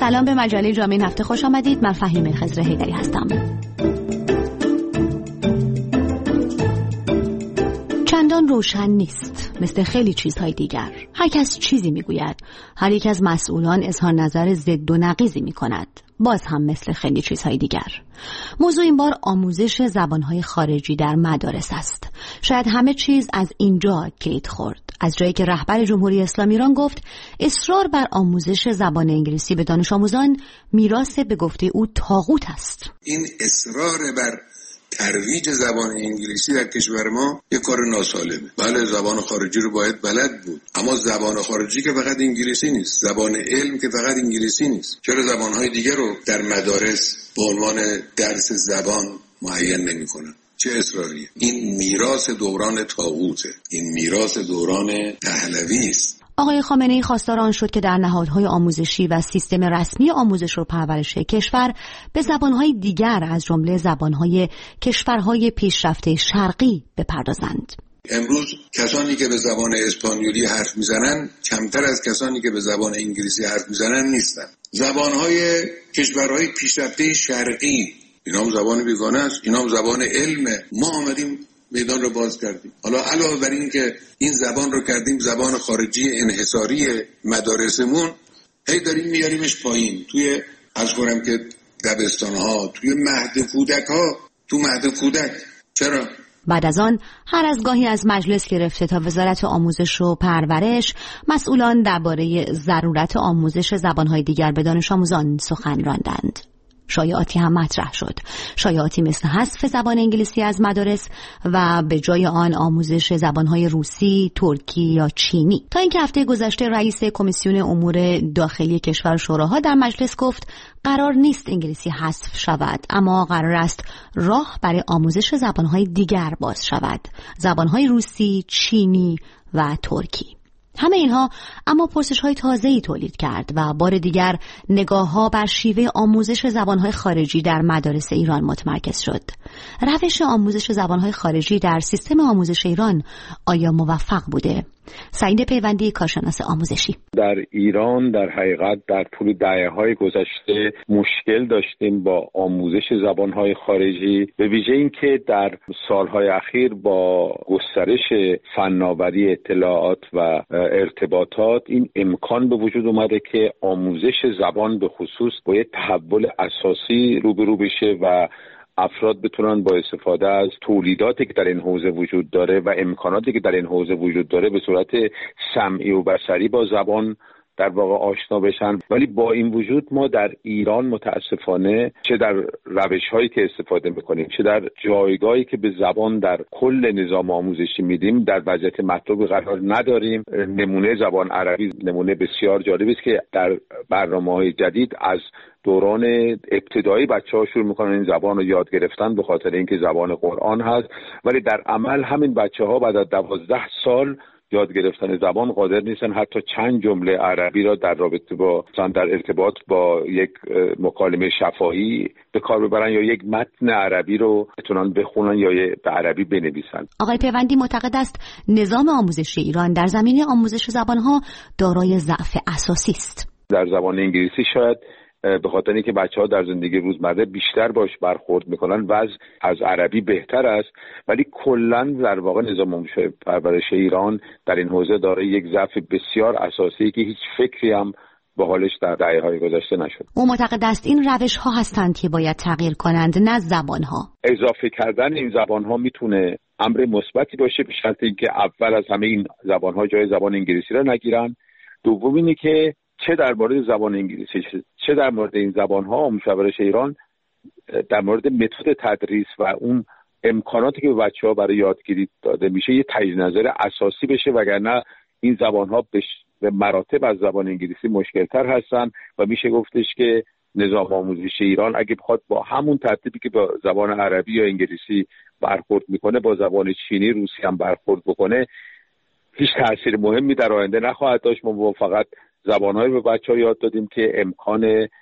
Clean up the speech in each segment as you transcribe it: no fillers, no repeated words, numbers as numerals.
سلام، به مجله جامعه این هفته خوش آمدید. من فهیمه خضر حیدری هستم. چندان روشن نیست مثل خیلی چیزهای دیگر. هر کس چیزی میگوید، هر یک از مسئولان اظهار نظر ضد و نقیضی میکند، باز هم مثل خیلی چیزهای دیگر. موضوع این بار آموزش زبانهای خارجی در مدارس است. شاید همه چیز از اینجا کلید خورد، از جایی که رهبر جمهوری اسلامی ایران گفت اصرار بر آموزش زبان انگلیسی به دانش آموزان میراث به گفته او طاغوت است. این اصرار بر ترویج زبان انگلیسی در کشور ما یک کار ناسالمه. بله، زبان خارجی رو باید بلد بود، اما زبان خارجی که فقط انگلیسی نیست، زبان علم که فقط انگلیسی نیست. چرا زبانهای دیگر رو در مدارس به عنوان درس زبان معین نمی‌کنن؟ چه اصراریه؟ این میراث دوران طاغوته، این میراث دوران پهلوی است. آقای خامنه‌ای خواستار آن شد که در نهادهای آموزشی و سیستم رسمی آموزش و پرورش کشور به زبانهای دیگر از جمله زبانهای کشورهای پیشرفته شرقی بپردازند. امروز کسانی که به زبان اسپانیولی حرف میزنن کمتر از کسانی که به زبان انگلیسی حرف میزنن نیستن. زبانهای کشورهای پیشرفته شرقی، اینا هم زبان بیگانه است، اینا هم زبان علمه. ما آمدیم میدان رو باز کردیم. حالا علاوه بر این که این زبان رو کردیم زبان خارجی انحصاری مدارسمون، هی داریم میاریمش پایین توی از کنم که دبستان‌ها، توی مهد کودک‌ها، تو مهد کودک. چرا؟ بعد از آن هر از گاهی از مجلس گرفته تا وزارت آموزش و پرورش مسئولان درباره ضرورت آموزش زبان‌های دیگر به دانش آموزان سخن راندند. شایعاتی هم مطرح شد، شایعاتی مثل حذف زبان انگلیسی از مدارس و به جای آن آموزش زبانهای روسی، ترکی یا چینی. تا اینکه هفته گذشته رئیس کمیسیون امور داخلی کشور شوراها در مجلس گفت قرار نیست انگلیسی حذف شود، اما قرار است راه برای آموزش زبانهای دیگر باز شود، زبانهای روسی، چینی و ترکی. همه اینها اما پرسش‌های تازه‌ای تولید کرد و بار دیگر نگاه‌ها بر شیوه آموزش زبان‌های خارجی در مدارس ایران متمرکز شد. روش آموزش زبان‌های خارجی در سیستم آموزش ایران آیا موفق بوده؟ سعید پیوندی، کارشناس آموزشی: در ایران در حقیقت در طول دهه‌های گذشته مشکل داشتیم با آموزش زبان‌های خارجی، به ویژه اینکه در سال‌های اخیر با گسترش فناوری اطلاعات و ارتباطات این امکان به وجود اومده که آموزش زبان به خصوص با یک تحول اساسی روبرو بشه و افراد بتونن با استفاده از تولیداتی که در این حوزه وجود داره و امکاناتی که در این حوزه وجود داره به صورت سمعی و بصری با زبان در واقع آشنا بشن. ولی با این وجود ما در ایران متاسفانه چه در روش‌هایی که استفاده می‌کنیم، چه در جایگاهی که به زبان در کل نظام آموزشی میدیم در وضعیت مطلوب قرار نداریم. نمونه زبان عربی نمونه بسیار جالبی است که در برنامه‌های جدید از دوران ابتدایی بچه‌ها شروع می‌کنن این زبان رو یاد گرفتن به خاطر اینکه زبان قرآن هست، ولی در عمل همین بچه‌ها بعد از 12 سال یاد گرفتن زبان قادر نیستن حتی چند جمله عربی را در رابطه با در ارتباط با یک مکالمه شفاهی به کار ببرن یا یک متن عربی رو بتونن بخونن یا به عربی بنویسن. آقای پیوندی معتقد است نظام آموزشی ایران در زمینه آموزش زبان‌ها دارای ضعف اساسی است. در زبان انگلیسی شاید به خاطر اینکه بچه‌ها در زندگی روزمره بیشتر باش برخورد میکنن وضع از عربی بهتر است، ولی کلاً در واقع نظام آموزش پرورش ایران در این حوزه داره یک ضعف بسیار اساسی که هیچ فکری هم به حالش در دهه‌های گذشته نشد. او معتقد است این روش‌ها هستند که باید تغییر کنند، نه زبان‌ها. اضافه کردن این زبان‌ها میتونه امر مثبتی باشه به شرط اینکه اول از همه این زبان‌ها جای زبان انگلیسی را نگیرن. دوم اینه که چه در مورد زبان انگلیسی چه در مورد این زبان‌ها آموزش پرورش ایران در مورد متد تدریس و اون امکاناتی که به بچه‌ها برای یادگیری داده میشه یه تجدید نظر اساسی بشه، وگرنه این زبان‌ها به مراتب از زبان انگلیسی مشکل‌تر هستن و میشه گفتش که نظام آموزشی ایران اگه بخواد با همون ترتیبی که با زبان عربی یا انگلیسی برخورد میکنه با زبان چینی، روسی هم برخورد بکنه هیچ تأثیر مهمی در آینده نخواهد داشت. ما فقط زبان‌هایی به بچه‌ها یاد دادیم که امکان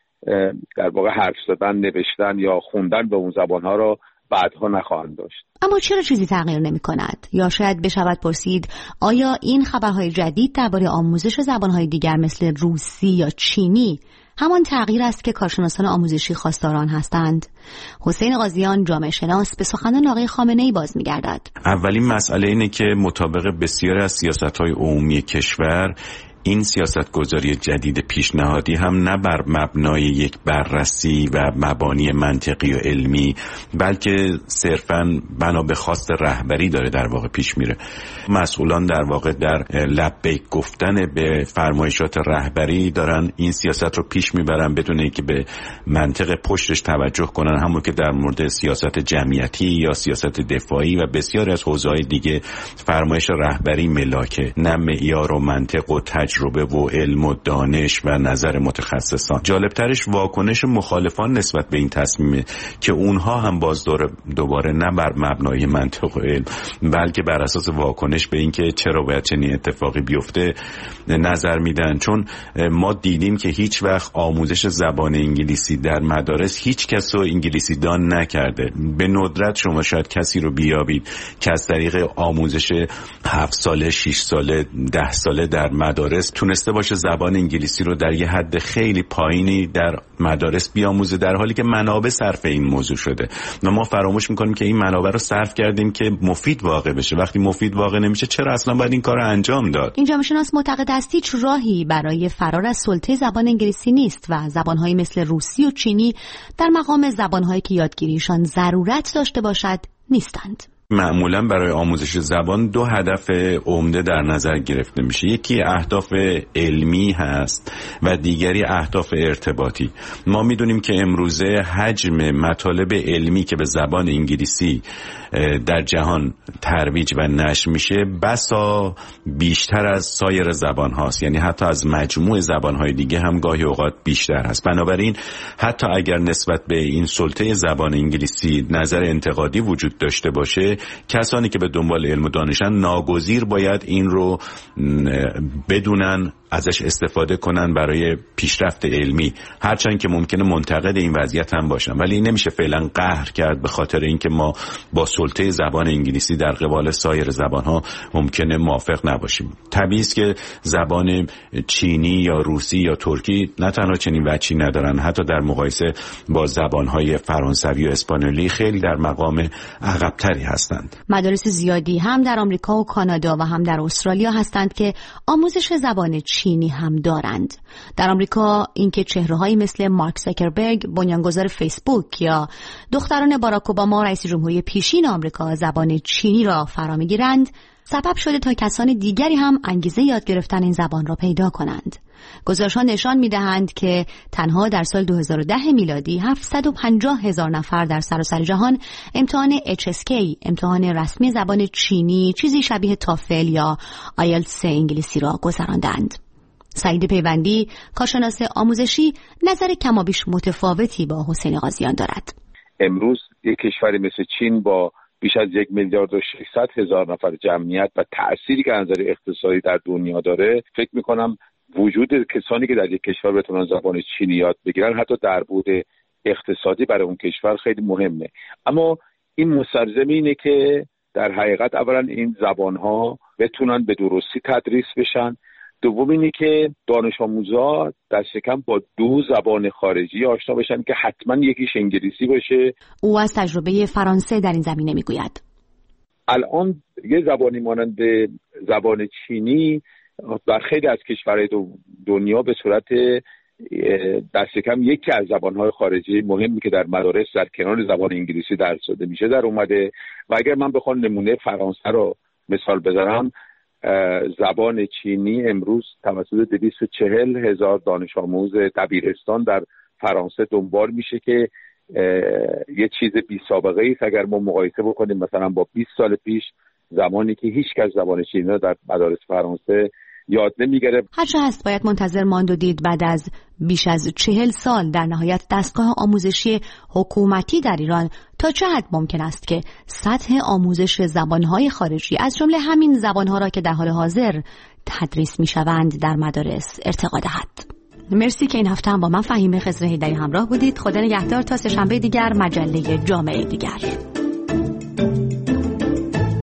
در واقع حرف زدن، نوشتن یا خوندن به اون زبان‌ها را بعدها نخواهند داشت. اما چرا چیزی تغییر نمی‌کند؟ یا شاید بشود پرسید آیا این خبرهای جدید درباره آموزش زبان‌های دیگر مثل روسی یا چینی همان تغییر است که کارشناسان آموزشی خواستار آن هستند. حسین قاضیان جامعه شناس به سخنان آقای خامنه‌ای باز می‌گردد. اولین مسئله اینه که مطابق بسیاری از سیاست‌های عمومی کشور این سیاستگذاری جدید پیشنهادی هم نه بر مبنای یک بررسی و مبانی منطقی و علمی، بلکه صرفاً بنا به خواست رهبری داره در واقع پیش میره. مسئولان در واقع در لبیک گفتن به فرمایشات رهبری دارن این سیاست رو پیش میبرن بدون اینکه به منطق پشتش توجه کنن، همون که در مورد سیاست جمعیتی یا سیاست دفاعی و بسیاری از حوزه‌های دیگه فرمایش رهبری ملاکه، نه معیار و منطق و تجربه و علم و دانش و نظر متخصصان. جالبترش واکنش مخالفان نسبت به این تصمیمه که اونها هم باز دوباره نه بر مبنای منطق و علم بلکه بر اساس واکنش به اینکه چرا باید چنین اتفاقی بیفته نظر میدن. چون ما دیدیم که هیچ وقت آموزش زبان انگلیسی در مدارس هیچ کس رو انگلیسی دان نکرده. به ندرت شما شاید کسی رو بیابید که از طریق آموزش 7 ساله 6 ساله 10 ساله در مدارس تونسته باشه زبان انگلیسی رو در یه حد خیلی پایینی در مدارس بیاموزه، در حالی که منابع صرف این موضوع شده و ما فراموش میکنیم که این منابع رو صرف کردیم که مفید واقع بشه. وقتی مفید واقع نمیشه چرا اصلا باید این کار رو انجام داد؟ این جامعه شناس معتقد است هیچ راهی برای فرار از سلطه زبان انگلیسی نیست و زبان‌هایی مثل روسی و چینی در مقام زبان‌هایی که یادگیریشان ضرورت داشته باشد نیستند. معمولا برای آموزش زبان 2 هدف عمده در نظر گرفته میشه. یکی اهداف علمی هست و دیگری اهداف ارتباطی. ما میدونیم که امروزه حجم مطالب علمی که به زبان انگلیسی در جهان ترویج و نشر میشه بسا بیشتر از سایر زبان هاست، یعنی حتی از مجموع زبان های دیگه هم گاهی اوقات بیشتر هست. بنابراین حتی اگر نسبت به این سلطه زبان انگلیسی نظر انتقادی وجود داشته باشه، کسانی که به دنبال علم و دانشن ناگزیر باید این رو بدونن، ازش استفاده کنن برای پیشرفت علمی، هرچند که ممکنه منتقد این وضعیت هم باشن، ولی نمیشه فعلا قهر کرد به خاطر اینکه ما با سلطه زبان انگلیسی در قبال سایر زبانها ممکنه موافق نباشیم. طبیعی است که زبان چینی یا روسی یا ترکی نه تنها چنین وجهی ندارن، حتی در مقایسه با زبانهای فرانسوی و اسپانیولی خیلی در مقام عقب‌تری هستند. مدارس زیادی هم در آمریکا و کانادا و هم در استرالیا هستند که آموزش زبان چینی هم دارند. در آمریکا اینکه چهره‌هایی مثل مارک زاکربرگ بنیانگذار فیسبوک یا دختران باراک اوباما رئیس جمهوری پیشین آمریکا زبان چینی را فرا می‌گیرند سبب شده تا کسان دیگری هم انگیزه یاد گرفتن این زبان را پیدا کنند. گزارش‌ها نشان می‌دهند که تنها در سال 2010 میلادی 750,000 نفر در سراسر جهان امتحان HSK، امتحان رسمی زبان چینی، چیزی شبیه تافل یا آیلتس انگلیسی را گذراندند. سعید پیوندی، کارشناس آموزشی، نظر کمابیش متفاوتی با حسین قاضیان دارد. امروز یک کشوری مثل چین با بیش از 1,600,000 نفر جمعیت و تأثیری که از نظر اقتصادی در دنیا داره، فکر می‌کنم وجود کسانی که در یک کشور بتونن زبان چینی یاد بگیرن حتی در بعد اقتصادی برای اون کشور خیلی مهمه. اما این مستلزم اینه که در حقیقت اولا این زبان‌ها بتونن به درستی تدریس بشن، دوم اینه که دانش آموزا دست کم با 2 زبان خارجی آشنا بشن که حتما یکیش انگلیسی باشه. او از تجربه فرانسه در این زمینه میگوید. الان یه زبانی مانند زبان چینی در خیلی از کشورهای دنیا به صورت دست کم یکی از زبانهای خارجی مهمی که در مدارس در کنار زبان انگلیسی درس داده میشه در اومده. و اگر من بخوام نمونه فرانسه رو مثال بزنم، زبان چینی امروز توسط 240,000 دانش آموز دبیرستان در فرانسه دنبال میشه که یه چیز بی سابقه است اگر ما مقایسه بکنیم مثلا با 20 سال پیش، زمانی که هیچ کس زبان چینی رو در مدارس فرانسه یاد نمیگیره. هرچه هست باید منتظر ماند و دید بعد از بیش از 40 سال در نهایت دستگاه آموزشی حکومتی در ایران تا چه حد ممکن است که سطح آموزش زبانهای خارجی از جمله همین زبانها را که در حال حاضر تدریس میشوند در مدارس ارتقا دهد. مرسی که این هفته هم با من فهیمه خضر هیدری همراه بودید. خدا نگهدار تا سه‌شنبه دیگر، مجله جامعه دیگر.